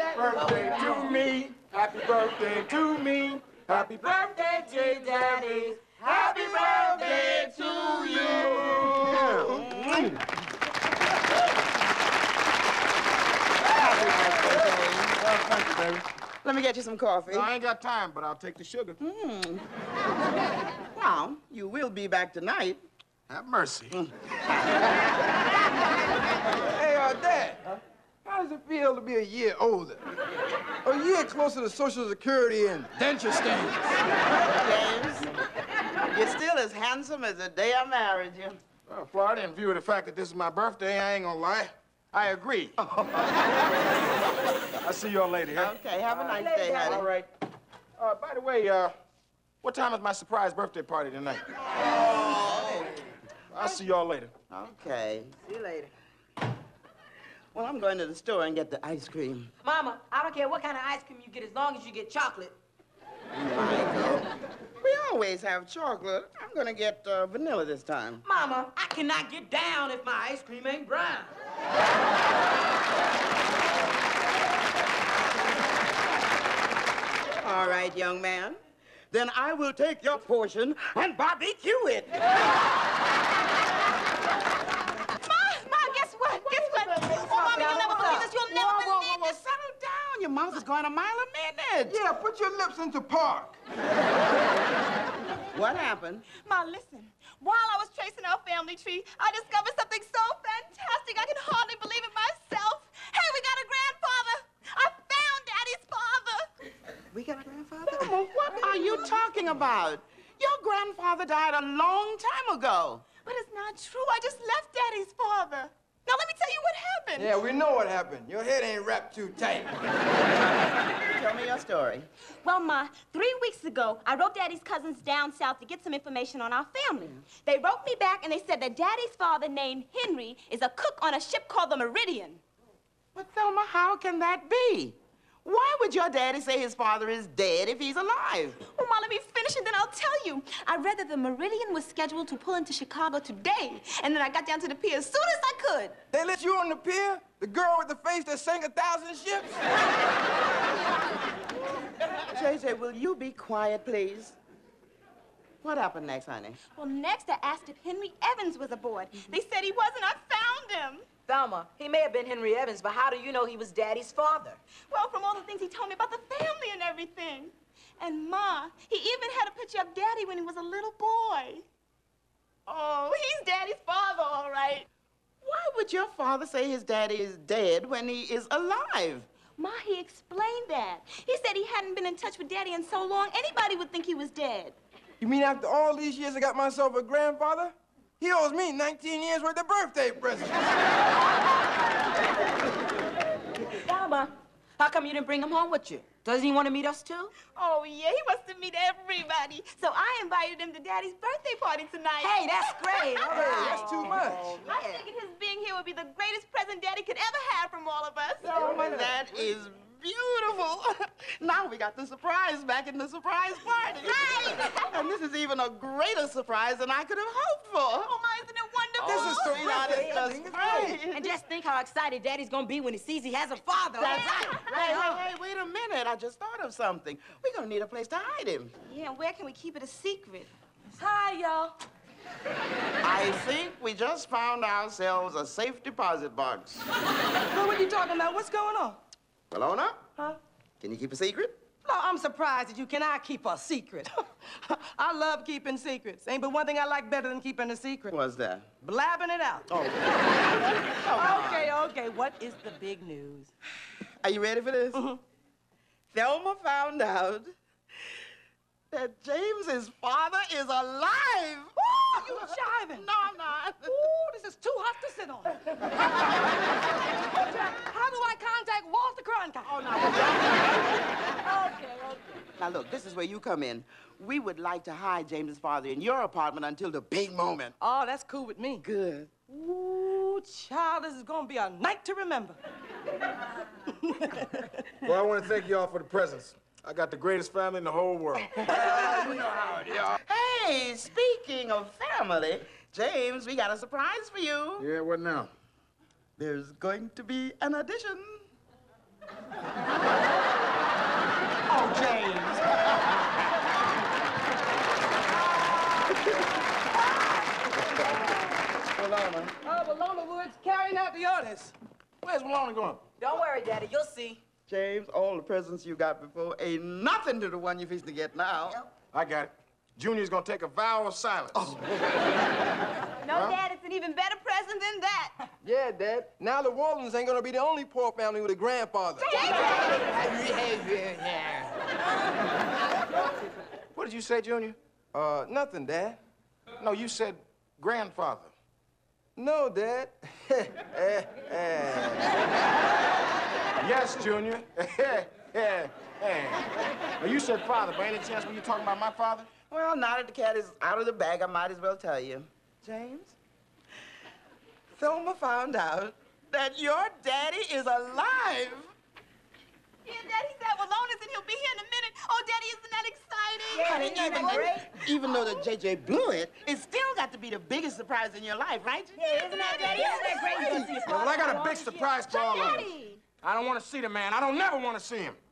birthday to me. Happy birthday to me. Happy birthday, Daddy. Happy birthday to you. Happy birthday, James. Well, thank you, baby. Let me get you some coffee. No, I ain't got time, but I'll take the sugar. Well, you will be back tonight. Have mercy. Hey, Dad. How does it feel to be a year older? A year closer to Social Security and denture stains? James, you're still as handsome as the day I married you. Well, Florida, in view of the fact that this is my birthday, I ain't gonna lie. I agree. I'll see y'all later, huh? Okay, have a nice day, honey. All right. By the way, what time is my surprise birthday party tonight? Oh. I'll see y'all later. Okay. See you later. Well, I'm going to the store and get the ice cream. Mama, I don't care what kind of ice cream you get as long as you get chocolate. Michael, we always have chocolate. I'm going to get vanilla this time. Mama, I cannot get down if my ice cream ain't brown. All right, young man. Then I will take your portion and barbecue it. Ma, guess what? Guess what? Oh, Mama, you'll never believe this. You'll never believe this. Settle down. Your mouth is going a mile a minute. Yeah, put your lips into park. What happened? Ma, listen. While I was tracing our family tree, I discovered something so fantastic I can hardly believe it myself. Hey, we got a grandfather. I found Daddy's father. We got a grandfather? Mama, what are you talking about? Your grandfather died a long time ago. But it's not true. I just left Daddy's father. Now, let me tell you what happened. Yeah, we know what happened. Your head ain't wrapped too tight. Tell me your story. Well, Ma, 3 weeks ago, I wrote Daddy's cousins down south to get some information on our family. They wrote me back, and they said that Daddy's father, named Henry, is a cook on a ship called the Meridian. But, Thelma, how can that be? Why would your daddy say his father is dead if he's alive? Well, Ma, let me finish, and then I'll tell you. I read that the Meridian was scheduled to pull into Chicago today, and then I got down to the pier as soon as I could. They let you on the pier? The girl with the face that sank 1,000 ships? JJ, will you be quiet, please? What happened next, honey? Well, next I asked if Henry Evans was aboard. They said he wasn't. I found him. Thelma, he may have been Henry Evans, but how do you know he was Daddy's father? Well, from all the things he told me about the family and everything. And, Ma, he even had a picture of Daddy when he was a little boy. Oh, he's Daddy's father, all right. Why would your father say his daddy is dead when he is alive? Ma, he explained that. He said he hadn't been in touch with Daddy in so long, anybody would think he was dead. You mean after all these years I got myself a grandfather? He owes me 19 years worth of birthday presents. Thelma, how come you didn't bring him home with you? Doesn't he want to meet us too? Oh, yeah, he wants to meet everybody. So I invited him to Daddy's birthday party tonight. Hey, that's great. All right. That's too much. I figured his being here would be the greatest present Daddy could ever have from all of us. Thelma, that is beautiful. Now we got the surprise back in the surprise party. Right. And this is even a greater surprise than I could have hoped for. Oh, Ma, isn't it wonderful? This is Sweetheart, terrific. it's just great. And just think how excited Daddy's gonna be when he sees he has a father. That's right. Hey, wait a minute. I just thought of something. We're gonna need a place to hide him. Yeah, and where can we keep it a secret? Hi, y'all. I think we just found ourselves a safe deposit box. Well, what are you talking about? What's going on? Well, own up. Huh? Can you keep a secret? No, I'm surprised that you cannot keep a secret. I love keeping secrets. Ain't but one thing I like better than keeping a secret. What's that? Blabbing it out. Oh. Okay. What is the big news? Are you ready for this? Thelma found out that James's father is alive. Ooh, you jiving. No, I'm not. Ooh, this is too hot to sit on. How do I contact Walter Cronkite? Oh, no. Okay. Now, look, this is where you come in. We would like to hide James's father in your apartment until the big moment. Oh, that's cool with me. Good. Ooh, child, this is gonna be a night to remember. Well, I want to thank y'all for the presents. I got the greatest family in the whole world. You know how it is. Hey, speaking of family, James, we got a surprise for you. Yeah, what now? There's going to be an addition. Where's Maloney going? Don't worry, Daddy. You'll see. James, all the presents you got before ain't nothing to the one you're fixing to get now. I got it. Junior's gonna take a vow of silence. No, Dad, it's an even better present than that. Yeah, Dad. Now the Waldens ain't gonna be the only poor family with a grandfather. What did you say, Junior? Nothing, Dad. No, you said grandfather. No, Dad. Yes, Junior. Now, you said father. By any chance, were you talking about my father? Well, now that the cat is out of the bag, I might as well tell you. James, Thelma found out that your daddy is alive. Yeah, Daddy said Wallonis and he'll be here in a minute. Oh, Daddy, isn't that exciting? Even though the JJ blew it, it still got to be the biggest surprise in your life, right? Yeah, isn't that, Daddy? Isn't that great? Yeah, well, I got a big surprise for all of you. Daddy. I don't want to see the man. I don't never want to see him.